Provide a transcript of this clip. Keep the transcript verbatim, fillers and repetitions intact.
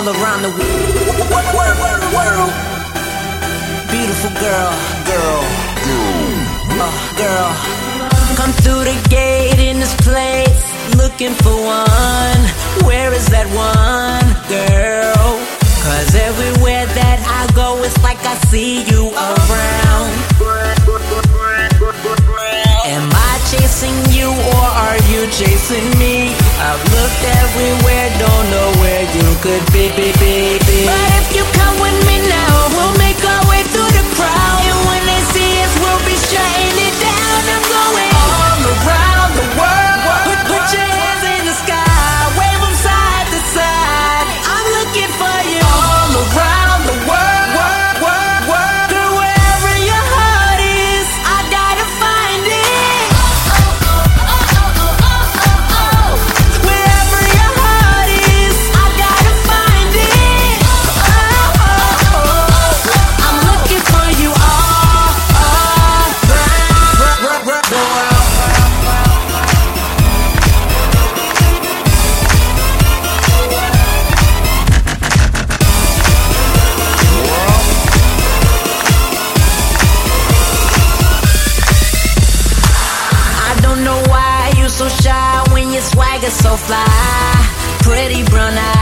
all around the world. Beautiful girl, girl, uh, girl. Come through the gate in this place, looking for one. Where is that one, girl? Cause everywhere that I go, it's like I see you around. Am I chasing you or are you chasing me? I've looked everywhere, don't know where you could be, be, be, be. But if you come with me now, we'll make our way through the crowd. And when they see us, we'll be shutting it down. I'm going all around the world. Put, put your hands in the sky, wave them side to side. I'm looking for you all around the world, world, world, world. Girl, wherever your heart is, I gotta find it. Wherever your heart is, I gotta find it. I'm looking for you all around the world. I don't know why you so shy when your swagger's so fly. Pretty brown eyes.